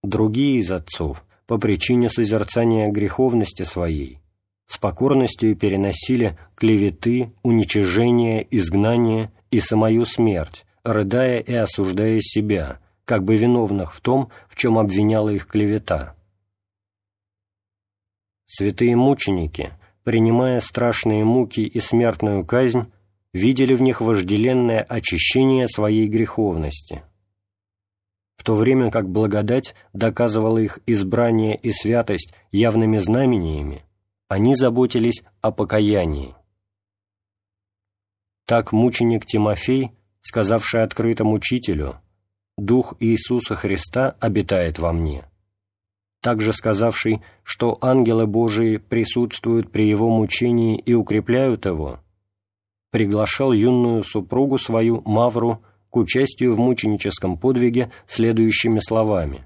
другие из отцов, по причине созерцания греховности своей, с покорностью переносили клеветы, уничижение, изгнание и самую смерть, рыдая и осуждая себя, как бы виновных в том, в чем обвиняла их клевета. Святые мученики, принимая страшные муки и смертную казнь, видели в них вожделенное очищение своей греховности, в то время как благодать доказывала их избрание и святость явными знамениями, они заботились о покаянии. Так мученик Тимофей, сказавший открытому учителю: «Дух Иисуса Христа обитает во мне», также сказавший, что ангелы Божии присутствуют при его мучении и укрепляют его, приглашал юную супругу свою Мавру к участию в мученическом подвиге следующими словами: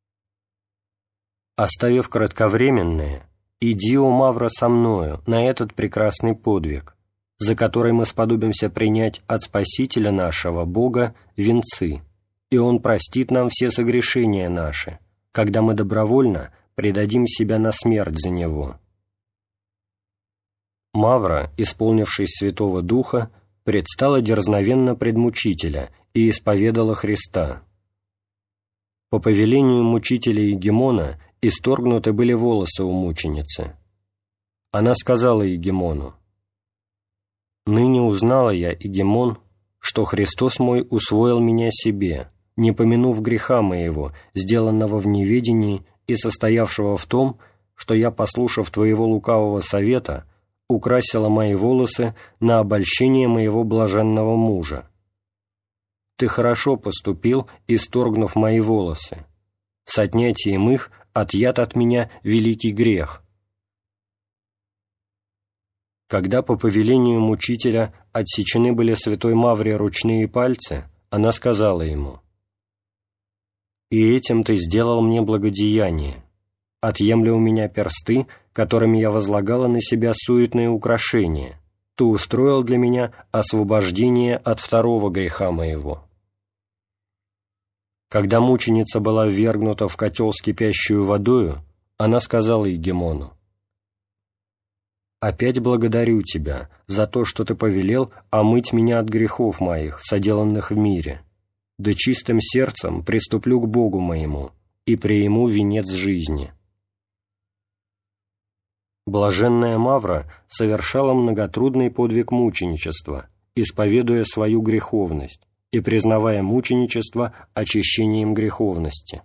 «Оставив кратковременное, иди, о Мавра, со мною на этот прекрасный подвиг, за который мы сподобимся принять от Спасителя нашего Бога венцы, и Он простит нам все согрешения наши, когда мы добровольно предадим себя на смерть за Него». Мавра, исполнившись Святого Духа, предстала дерзновенно пред мучителя и исповедала Христа. По повелению мучителя Егемона исторгнуты были волосы у мученицы. Она сказала Егемону: «Ныне узнала я, Егемон, что Христос мой усвоил меня себе, не помянув греха моего, сделанного в неведении и состоявшего в том, что я, послушав твоего лукавого совета, украсила мои волосы на обольщение моего блаженного мужа. Ты хорошо поступил, исторгнув мои волосы. С отнятием их отъят от меня великий грех». Когда по повелению мучителя отсечены были святой Мавре ручные пальцы, она сказала ему: «И этим ты сделал мне благодеяние. Отъемля у меня персты, которыми я возлагала на себя суетные украшения. Ты устроил для меня освобождение от второго греха моего». Когда мученица была ввергнута в котел с кипящую водою, она сказала Егемону: «Опять благодарю тебя за то, что ты повелел омыть меня от грехов моих, соделанных в мире. Да чистым сердцем приступлю к Богу моему и приму венец жизни». Блаженная Мавра совершала многотрудный подвиг мученичества, исповедуя свою греховность и признавая мученичество очищением греховности.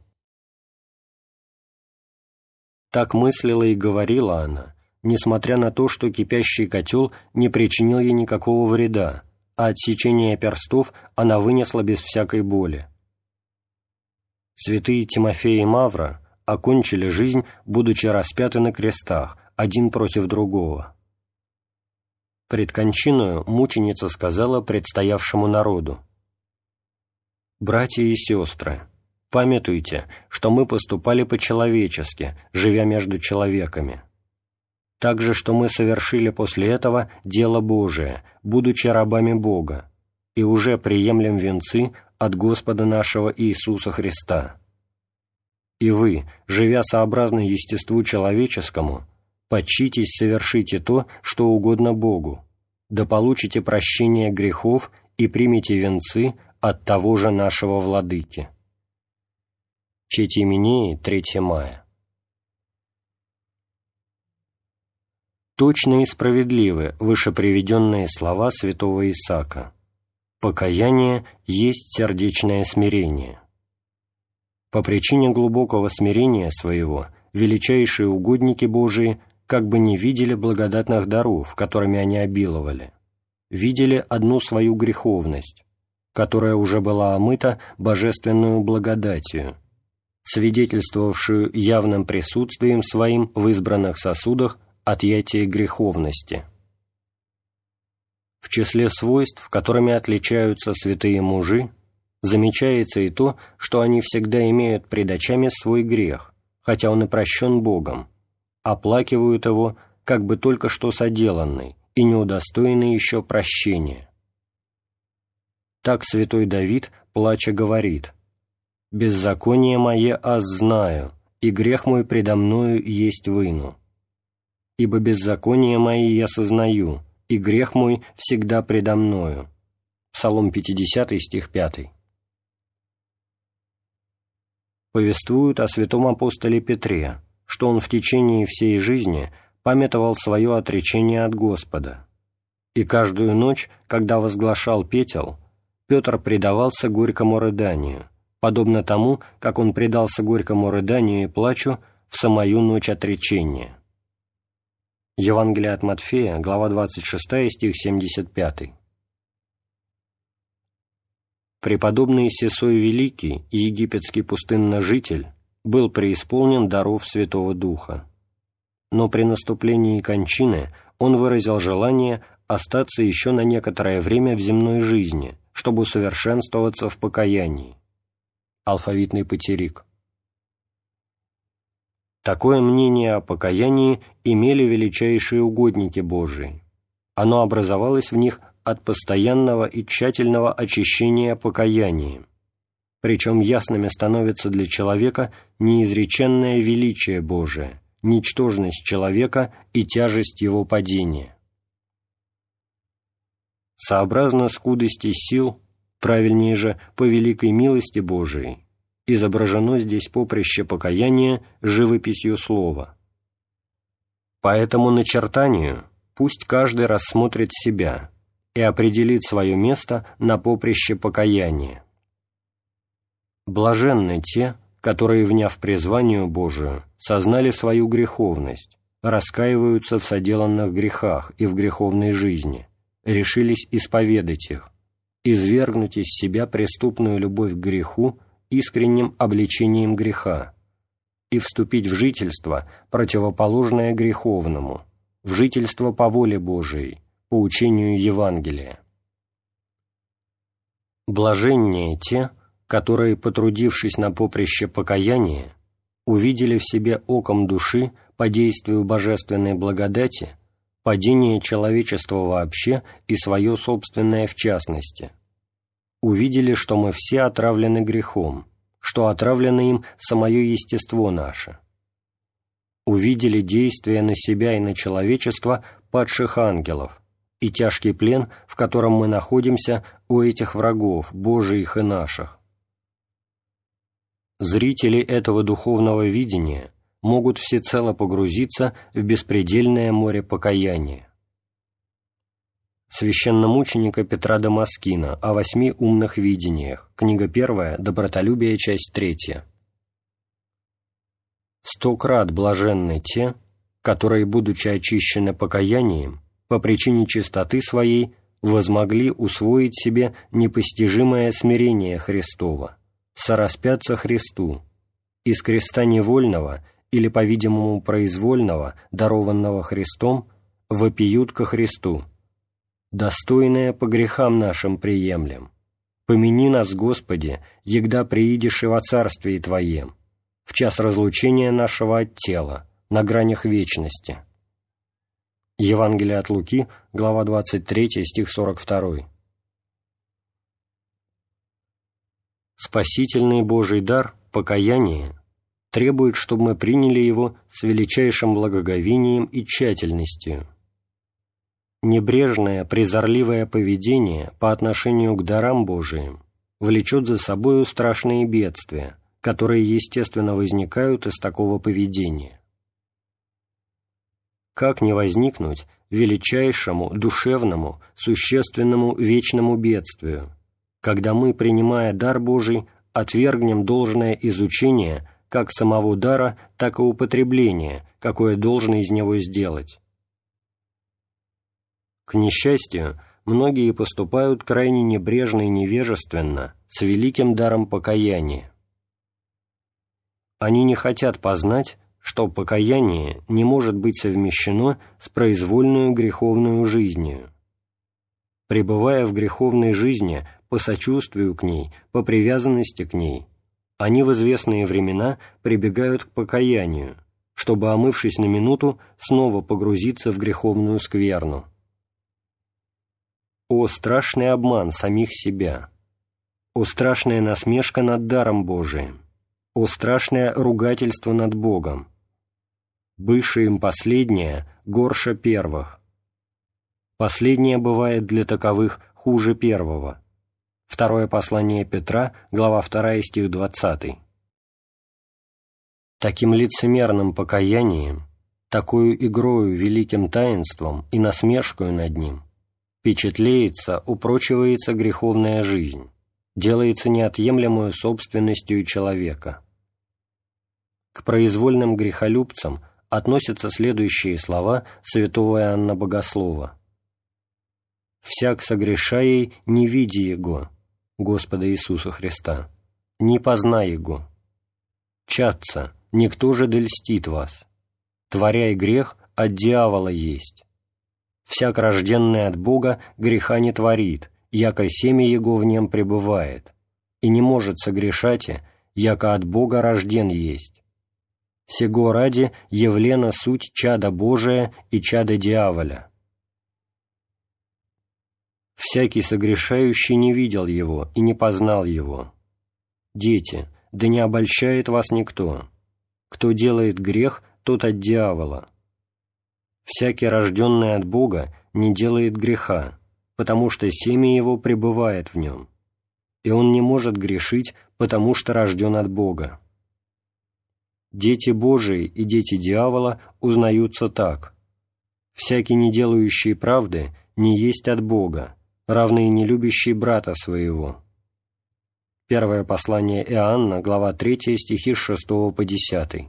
Так мыслила и говорила она, несмотря на то, что кипящий котел не причинил ей никакого вреда, а отсечение перстов она вынесла без всякой боли. Святые Тимофей и Мавра окончили жизнь, будучи распяты на крестах, один против другого. Пред кончиною мученица сказала предстоявшему народу: «Братья и сестры, памятуйте, что мы поступали по-человечески, живя между человеками. Также, что мы совершили после этого дело Божие, будучи рабами Бога, и уже приемлем венцы от Господа нашего Иисуса Христа. И вы, живя сообразно естеству человеческому, почитесь совершите то, что угодно Богу, да получите прощение грехов и примите венцы от того же нашего Владыки». Четименеи, 3 мая. Точны и справедливы вышеприведенные слова святого Исаака. Покаяние есть сердечное смирение. По причине глубокого смирения своего величайшие угодники Божии как бы не видели благодатных даров, которыми они обиловали, видели одну свою греховность, которая уже была омыта божественную благодатью, свидетельствовавшую явным присутствием своим в избранных сосудах отъятие греховности. В числе свойств, которыми отличаются святые мужи, замечается и то, что они всегда имеют пред очами свой грех, хотя он и прощен Богом, оплакивают его, как бы только что соделанный и не удостоенный еще прощения. Так святой Давид, плача, говорит: беззаконие мое аз знаю, и грех мой предо мною есть выну. Ибо беззаконие мои я сознаю, и грех мой всегда предо мною». Псалом 50, стих 5. Повествуют о святом апостоле Петре, что он в течение всей жизни памятовал свое отречение от Господа, и каждую ночь, когда возглашал петел, Петр предавался горькому рыданию, подобно тому, как он предался горькому рыданию и плачу в самую ночь отречения. Евангелие от Матфея, глава 26, стих 75. Преподобный Сесой Великий и египетский пустынножитель был преисполнен даров Святого Духа, но при наступлении кончины он выразил желание остаться еще на некоторое время в земной жизни, чтобы усовершенствоваться в покаянии. Алфавитный патерик. Такое мнение о покаянии имели величайшие угодники Божии. Оно образовалось в них от постоянного и тщательного очищения покаянием, причем ясными становится для человека неизреченное величие Божие, ничтожность человека и тяжесть его падения. Сообразно скудости сил, правильнее же, по великой милости Божией, изображено здесь поприще покаяния живописью слова. По этому начертанию пусть каждый рассмотрит себя и определит свое место на поприще покаяния. Блаженны те, которые, вняв призванию Божию, сознали свою греховность, раскаиваются в соделанных грехах и в греховной жизни, решились исповедать их, извергнуть из себя преступную любовь к греху искренним обличением греха и вступить в жительство, противоположное греховному, в жительство по воле Божией, по учению Евангелия. Блаженнее те, которые, потрудившись на поприще покаяния, увидели в себе оком души по действию божественной благодати падение человечества вообще и свое собственное в частности. Увидели, что мы все отравлены грехом, что отравлено им самое естество наше. Увидели действие на себя и на человечество падших ангелов и тяжкий плен, в котором мы находимся у этих врагов, Божиих и наших. Зрители этого духовного видения могут всецело погрузиться в беспредельное море покаяния. Священномученика Петра Дамаскина о 8 умных видениях, книга 1, Добротолюбие, часть 3. 100 крат блаженны те, которые, будучи очищены покаянием, по причине чистоты своей возмогли усвоить себе непостижимое смирение Христово, сораспяться Христу, из креста невольного или, по-видимому, произвольного, дарованного Христом, вопиют ко Христу: «Достойное по грехам нашим приемлем. Помяни нас, Господи, егда приидешь и во царствии Твоем, в час разлучения нашего от тела, на гранях вечности». Евангелие от Луки, глава 23, стих 42. Спасительный Божий дар, покаяние, требует, чтобы мы приняли его с величайшим благоговением и тщательностью. Небрежное, презорливое поведение по отношению к дарам Божиим влечет за собою страшные бедствия, которые естественно возникают из такого поведения. Как не возникнуть величайшему, душевному, существенному, вечному бедствию, когда мы, принимая дар Божий, отвергнем должное изучение как самого дара, так и употребление, какое должно из него сделать? К несчастью, многие поступают крайне небрежно и невежественно с великим даром покаяния. Они не хотят познать, что покаяние не может быть совмещено с произвольную греховную жизнью. Пребывая в греховной жизни по сочувствию к ней, по привязанности к ней, они в известные времена прибегают к покаянию, чтобы, омывшись на минуту, снова погрузиться в греховную скверну. О, страшный обман самих себя! о страшная насмешка над даром Божиим, о страшное ругательство над Богом. Быше им последнее горше первых. Последнее бывает для таковых хуже первого. Второе послание Петра, глава 2, стих 20. Таким лицемерным покаянием, такую игрою великим таинством и насмешкою над ним впечатлеется, упрочивается греховная жизнь, делается неотъемлемую собственностью человека. К произвольным грехолюбцам относятся следующие слова святого Иоанна Богослова: «Всяк согрешаей не види Его, Господа Иисуса Христа, не позна Его. Чадца, никто же да льстит вас. Творяй грех, от дьявола есть. Всяк рожденный от Бога греха не творит, яко семя Его в нем пребывает, и не может согрешати, яко от Бога рожден есть. Сего ради явлена суть чада Божия и чада дьяволя. Всякий согрешающий не видел Его и не познал Его. Дети, да не обольщает вас никто. Кто делает грех, тот от дьявола. Всякий, рожденный от Бога, не делает греха, потому что семя его пребывает в нем, и он не может грешить, потому что рожден от Бога. Дети Божии и дети дьявола узнаются так: всякий, не делающий правды, не есть от Бога, равно и не любящий брата своего». Первое послание Иоанна, глава 3, стихи с 6 по 10.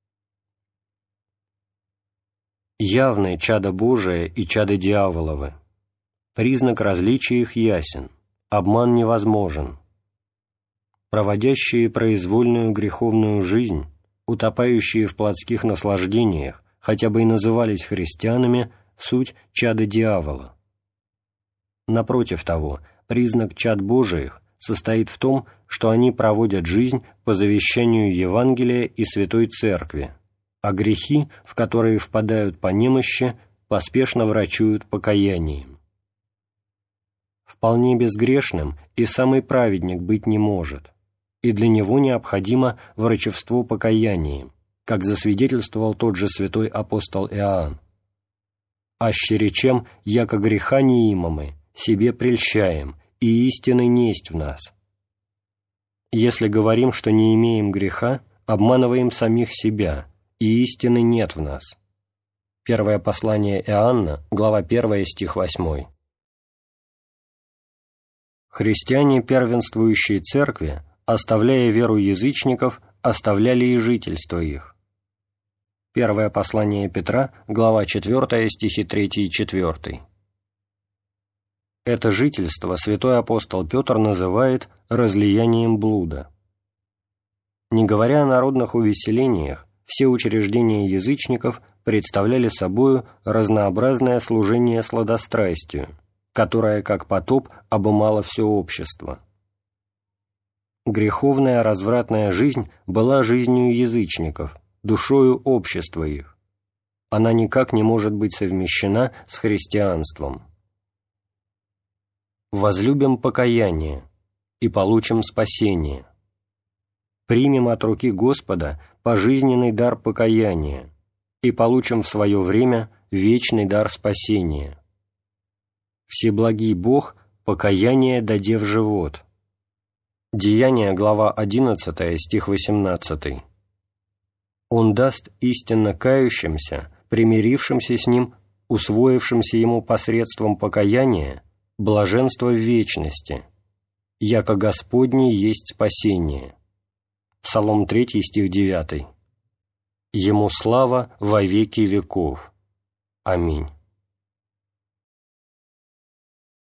Явны чадо Божие и чадо дьяволовы. Признак различия их ясен, обман невозможен. Проводящие произвольную греховную жизнь, утопающие в плотских наслаждениях, хотя бы и назывались христианами, суть чадо дьявола. Напротив того, признак чад Божиих состоит в том, что они проводят жизнь по завещанию Евангелия и Святой Церкви, а грехи, в которые впадают по немощи, поспешно врачуют покаянием. Вполне безгрешным и самый праведник быть не может, и для него необходимо врачевство покаянием, как засвидетельствовал тот же святой апостол Иоанн. «Аще речем, яко греха не имамы, себе прельщаем, и истины несть в нас». Если говорим, что не имеем греха, обманываем самих себя, и истины нет в нас. Первое послание Иоанна, глава 1, стих 8. Христиане, первенствующие церкви, оставляя веру язычников, оставляли и жительство их. Первое послание Петра, глава 4, стихи 3 и 4. Это жительство святой апостол Петр называет разлиянием блуда. Не говоря о народных увеселениях, все учреждения язычников представляли собою разнообразное служение сладострастию, которое, как потоп, обымало все общество. Греховная развратная жизнь была жизнью язычников, душою общества их. Она никак не может быть совмещена с христианством. Возлюбим покаяние и получим спасение. Примем от руки Господа пожизненный дар покаяния и получим в свое время вечный дар спасения. Всеблагий Бог покаяние даде в живот. Деяния, глава 11, стих 18. Он даст истинно кающимся, примирившимся с Ним, усвоившимся Ему посредством покаяния, блаженство в вечности, яко Господне есть спасение. Псалом 3, стих 9. Ему слава во веки веков. Аминь.